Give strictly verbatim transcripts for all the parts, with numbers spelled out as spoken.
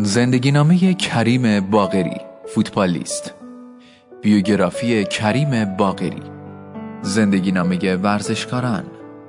زندگی نامه کریم باقری، فوتبالیست. بیوگرافی کریم باقری، زندگی نامه ورزشکاران.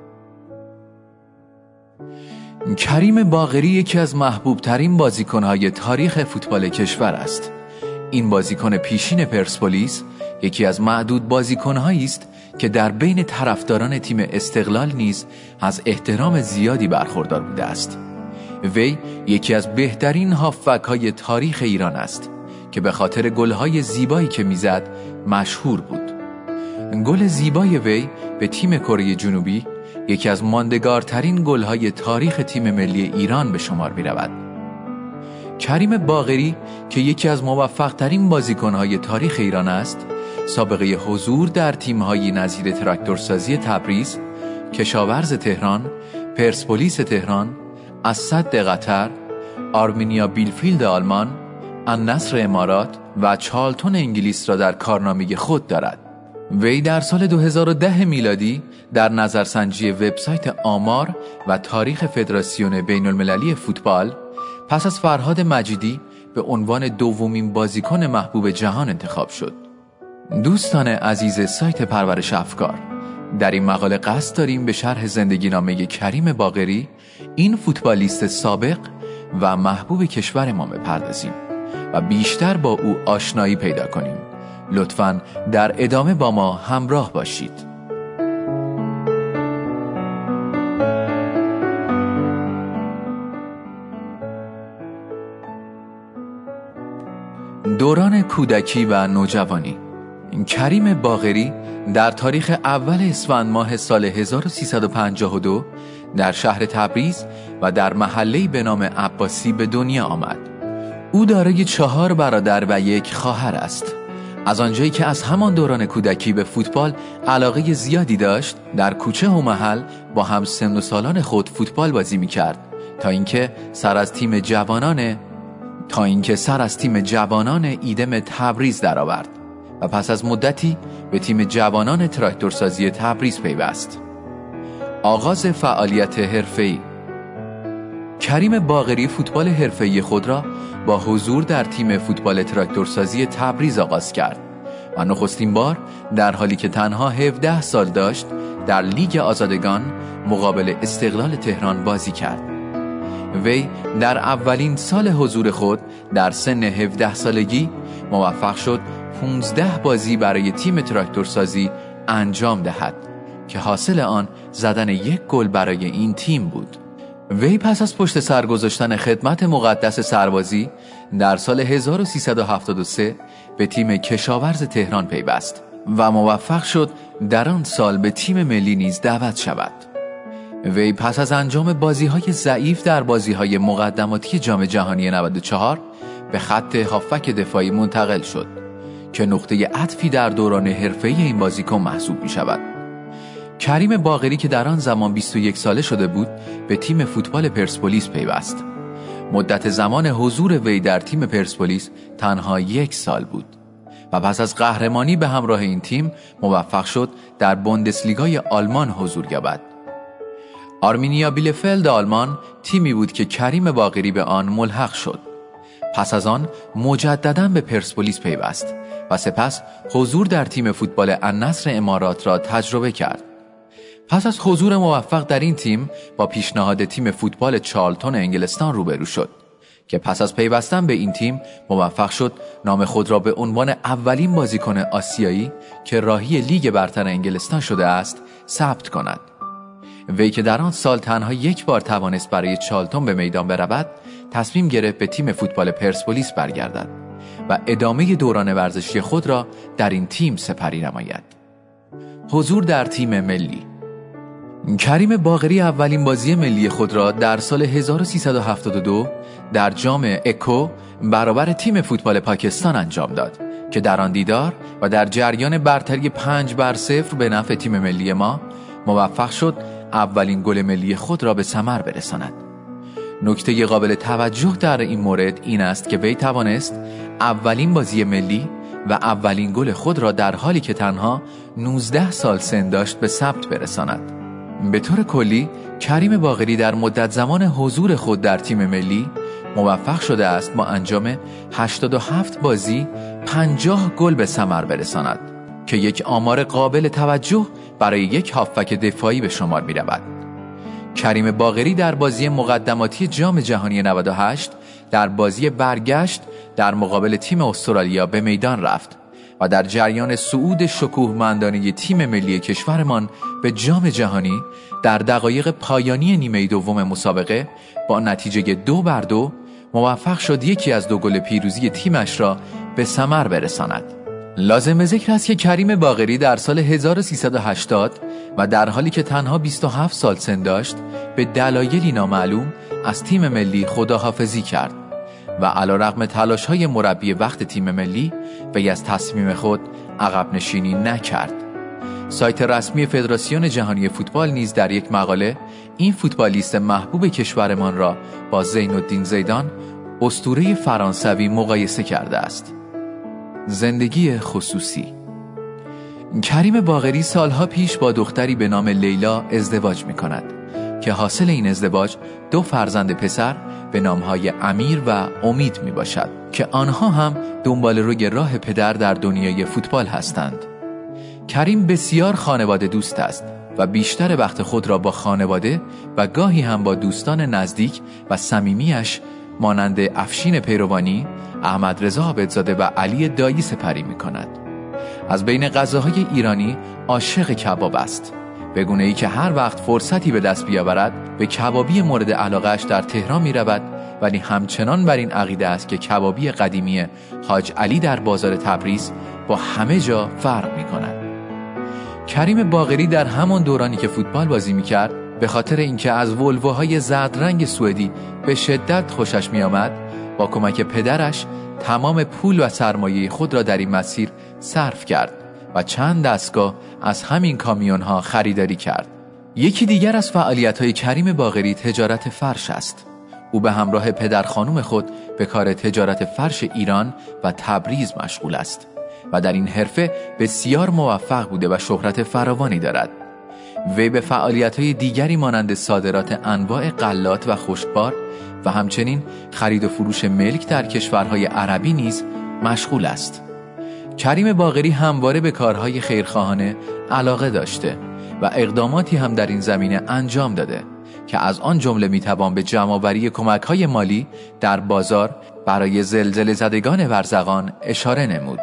کریم باقری یکی از محبوب ترین بازیکن‌های تاریخ فوتبال کشور است. این بازیکن پیشین پرسپولیس یکی از معدود بازیکن‌هایی است که در بین طرفداران تیم استقلال نیز از احترام زیادی برخوردار بوده است. وی یکی از بهترین هافبک‌های تاریخ ایران است که به خاطر گل‌های زیبایی که میزد مشهور بود. گل زیبای وی به تیم کره جنوبی یکی از ماندگارترین گل‌های تاریخ تیم ملی ایران به شمار می‌رود. کریم باقری که یکی از موفق‌ترین بازیکن‌های تاریخ ایران است، سابقه حضور در تیم‌های نظیر تراکتورسازی تبریز، کشاورز تهران، پرسپولیس تهران، اسد قطر، آرمینیا بیلفیلد آلمان، النصر امارات و چارلتون انگلیس را در کارنامه خود دارد. وی در سال دو هزار و ده میلادی در نظرسنجی وبسایت آمار و تاریخ فدراسیون بین المللی فوتبال پس از فرهاد مجیدی به عنوان دومین بازیکن محبوب جهان انتخاب شد. دوستان عزیز سایت پرورش افکار، در این مقاله قصد داریم به شرح زندگی نامه کریم باقری، این فوتبالیست سابق و محبوب کشورمان بپردازیم و بیشتر با او آشنایی پیدا کنیم. لطفاً در ادامه با ما همراه باشید. دوران کودکی و نوجوانی. کریم باقری در تاریخ اول اسفند ماه سال هزار و سیصد و پنجاه و دو در شهر تبریز و در محله‌ای به نام عباسی به دنیا آمد. او دارای چهار برادر و یک خواهر است. از آنجایی که از همان دوران کودکی به فوتبال علاقه زیادی داشت، در کوچه و محل با هم سن و سالان خود فوتبال بازی می‌کرد تا اینکه سر از تیم جوانان تا اینکه سر از تیم جوانان ایدم تبریز درآورد و پس از مدتی به تیم جوانان تراکتورسازی تبریز پیوست. آغاز فعالیت حرفه‌ای. کریم باقری فوتبال حرفه‌ای خود را با حضور در تیم فوتبال تراکتورسازی تبریز آغاز کرد و نخستین بار در حالی که تنها هفده سال داشت در لیگ آزادگان مقابل استقلال تهران بازی کرد. وی در اولین سال حضور خود در سن هفده سالگی موفق شد پانزده بازی برای تیم تراکتورسازی انجام دهد که حاصل آن زدن یک گل برای این تیم بود. وی پس از پشت سر گذاشتن خدمت مقدس سربازی در سال هزار و سیصد و هفتاد و سه به تیم کشاورز تهران پیوست و موفق شد در آن سال به تیم ملی نیز دعوت شود. وی پس از انجام بازی‌های ضعیف در بازی‌های مقدماتی جام جهانی نود و چهار به خط هافبک دفاعی منتقل شد که نقطه عطفی در دوران حرفه‌ای این بازیکن محسوب می‌شود. کریم باقری که در آن زمان بیست و یک ساله شده بود به تیم فوتبال پرسپولیس پیوست. مدت زمان حضور وی در تیم پرسپولیس تنها یک سال بود و پس از قهرمانی به همراه این تیم موفق شد در بوندسلیگای آلمان حضور یابد. آرمینیا بیلفیلد آلمان تیمی بود که کریم باقری به آن ملحق شد. پس از آن مجدداً به پرسپولیس پیوست و سپس حضور در تیم فوتبال النصر امارات را تجربه کرد. پس از حضور موفق در این تیم با پیشنهاد تیم فوتبال چارلتون انگلستان روبرو شد که پس از پیوستن به این تیم موفق شد نام خود را به عنوان اولین بازیکن آسیایی که راهی لیگ برتر انگلستان شده است ثبت کند. وی که در آن سال تنها یک بار توانست برای چارلتون به میدان برود، تصمیم گرفت به تیم فوتبال پرسپولیس برگردد و ادامه دوران ورزشی خود را در این تیم سپری نماید. حضور در تیم ملی. کریم باقری اولین بازی ملی خود را در سال هزار و سیصد و هفتاد و دو در جام اکو برابر تیم فوتبال پاکستان انجام داد که در آن دیدار و در جریان برتری پنج بر صفر به نفع تیم ملی ما موفق شد اولین گل ملی خود را به ثمر برساند. نکته قابل توجه در این مورد این است که وی توانست اولین بازی ملی و اولین گل خود را در حالی که تنها نوزده سال سن داشت به ثبت برساند. به طور کلی کریم باقری در مدت زمان حضور خود در تیم ملی موفق شده است با انجام هشتاد و هفت بازی پنجاه گل به ثمر برساند که یک آمار قابل توجه برای یک هافبک دفاعی به شمار می رود. کریم باقری در بازی مقدماتی جام جهانی نود و هشت در بازی برگشت در مقابل تیم استرالیا به میدان رفت و در جریان صعود شکوهمندانه تیم ملی کشورمان به جام جهانی در دقایق پایانی نیمه دوم مسابقه با نتیجه دو بر دو موفق شد یکی از دو گل پیروزی تیمش را به ثمر برساند. لازم به ذکر است که کریم باقری در سال هزار و سیصد و هشتاد و در حالی که تنها بیست و هفت سال سن داشت به دلایلی نامعلوم از تیم ملی خداحافظی کرد و علیرغم تلاش‌های مربی وقت تیم ملی وی از تصمیم خود عقب نشینی نکرد. سایت رسمی فدراسیون جهانی فوتبال نیز در یک مقاله این فوتبالیست محبوب کشورمان را با زین‌الدین زیدان اسطوره فرانسوی مقایسه کرده است. زندگی خصوصی. کریم باقری سالها پیش با دختری به نام لیلا ازدواج می کند که حاصل این ازدواج دو فرزند پسر به نامهای امیر و امید می باشد که آنها هم دنبال روی راه پدر در دنیای فوتبال هستند. کریم بسیار خانواده دوست است و بیشتر وقت خود را با خانواده و گاهی هم با دوستان نزدیک و صمیمیش مانند افشین پیروانی، احمد رضا عابدزاده و علی دایی سپری می کند. از بین غذاهای ایرانی عاشق کباب است، به گونه‌ای که هر وقت فرصتی به دست بیاورد به کبابی مورد علاقه‌اش در تهران می رود، ولی همچنان بر این عقیده است که کبابی قدیمی حاج علی در بازار تبریز با همه جا فرق می کند. کریم باقری در همان دورانی که فوتبال بازی می کرد به خاطر اینکه از ولوهای زرد رنگ سوئدی به شدت خوشش می آمد با کمک پدرش تمام پول و سرمایه خود را در این مسیر صرف کرد و چند دستگاه از همین کامیون ها خریداری کرد. یکی دیگر از فعالیت‌های کریم باقری تجارت فرش است. او به همراه پدر خانوم خود به کار تجارت فرش ایران و تبریز مشغول است و در این حرفه بسیار موفق بوده و شهرت فراوانی دارد. وی به فعالیت‌های دیگری مانند صادرات انواع غلات و خشکبار و همچنین خرید و فروش ملک در کشورهای عربی نیز مشغول است. کریم باقری همواره به کارهای خیرخواهانه علاقه داشته و اقداماتی هم در این زمینه انجام داده که از آن جمله میتوان به جمع‌آوری کمک‌های مالی در بازار برای زلزله زدگان ورزقان اشاره نمود.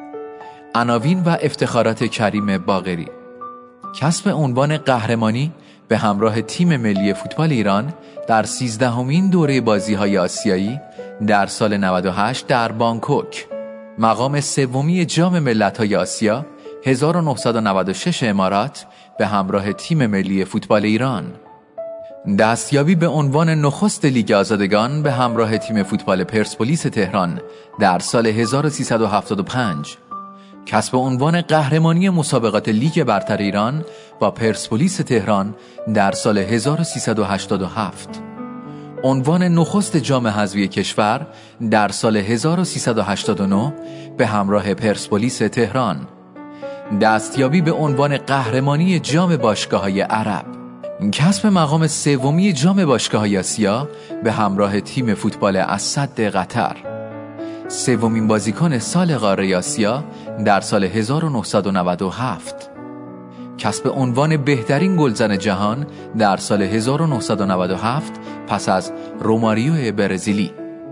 عناوین و افتخارات کریم باقری: کسب عنوان قهرمانی به همراه تیم ملی فوتبال ایران در سیزدهمین دوره بازی‌های آسیایی در سال نود و هشت در بانکوک، مقام سومی جام ملت‌های آسیا هزار و نهصد و نود و شش امارات به همراه تیم ملی فوتبال ایران، دستیابی به عنوان نخست لیگ آزادگان به همراه تیم فوتبال پرسپولیس تهران در سال هزار و سیصد و هفتاد و پنج، کسب عنوان قهرمانی مسابقات لیگ برتر ایران با پرسپولیس تهران در سال هزار و سیصد و هشتاد و هفت، عنوان نخست جام حذفی کشور در سال هزار و سیصد و هشتاد و نه به همراه پرسپولیس تهران، دستیابی به عنوان قهرمانی جام باشگاه‌های عرب، کسب مقام سومی جام باشگاه‌های آسیا به همراه تیم فوتبال اسد قطر، سومین بازیکن سال قاره آسیا در سال هزار و نهصد و نود و هفت، کسب عنوان بهترین گلزن جهان در سال هزار و نهصد و نود و هفت پس از روماریو برزیلی،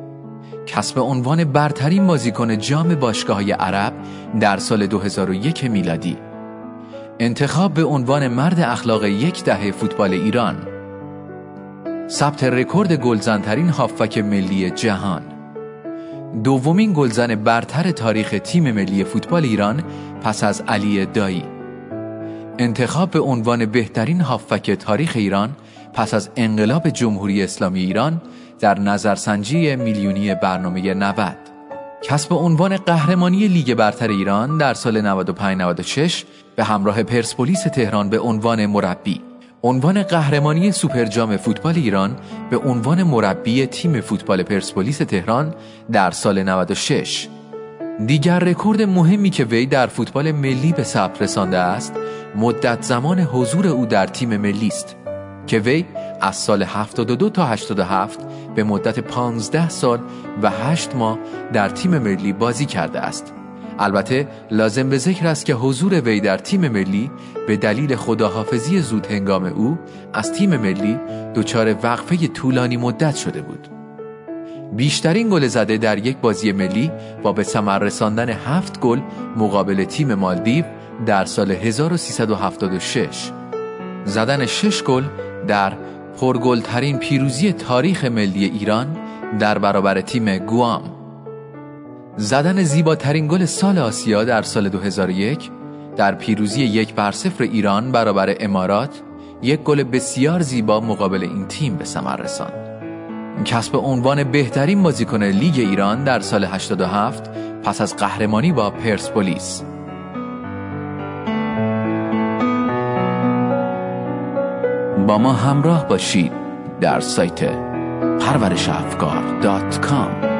کسب عنوان برترین بازیکن جام باشگاه‌های عرب در سال دو هزار و یک میلادی، انتخاب به عنوان مرد اخلاق یک دهه فوتبال ایران، ثبت رکورد گلزن‌ترین هافبک ملی جهان، دومین گلزن برتر تاریخ تیم ملی فوتبال ایران پس از علی دایی، انتخاب به عنوان بهترین هافبک تاریخ ایران پس از انقلاب جمهوری اسلامی ایران در نظرسنجی میلیونی برنامه نود، کسب عنوان قهرمانی لیگ برتر ایران در سال نود و پنج نود و شش به همراه پرسپولیس تهران به عنوان مربی، عنوان قهرمانی سوپر جام فوتبال ایران به عنوان مربی تیم فوتبال پرسپولیس تهران در سال نود و شش. دیگر رکورد مهمی که وی در فوتبال ملی به ثبت رسانده است، مدت زمان حضور او در تیم ملی است که وی از سال هفتاد و دو تا هشتاد و هفت به مدت پانزده سال و هشت ماه در تیم ملی بازی کرده است. البته لازم به ذکر است که حضور وی در تیم ملی به دلیل خداحافظی زود هنگام او از تیم ملی دچار وقفه طولانی مدت شده بود. بیشترین گل زده در یک بازی ملی با به ثمر رساندن هفت گل مقابل تیم مالدیو در سال هزار و سیصد و هفتاد و شش. زدن شش گل در پرگلترین پیروزی تاریخ ملی ایران در برابر تیم گوام. زدن زیباترین گل سال آسیا در سال دو هزار و یک در پیروزی یک بر صفر ایران برابر امارات، یک گل بسیار زیبا مقابل این تیم به ثمر رساند. کسب عنوان بهترین بازیکن لیگ ایران در سال هشتاد و هفت پس از قهرمانی با پرسپولیس. با ما همراه باشید در سایت پرورش افکار دات کام.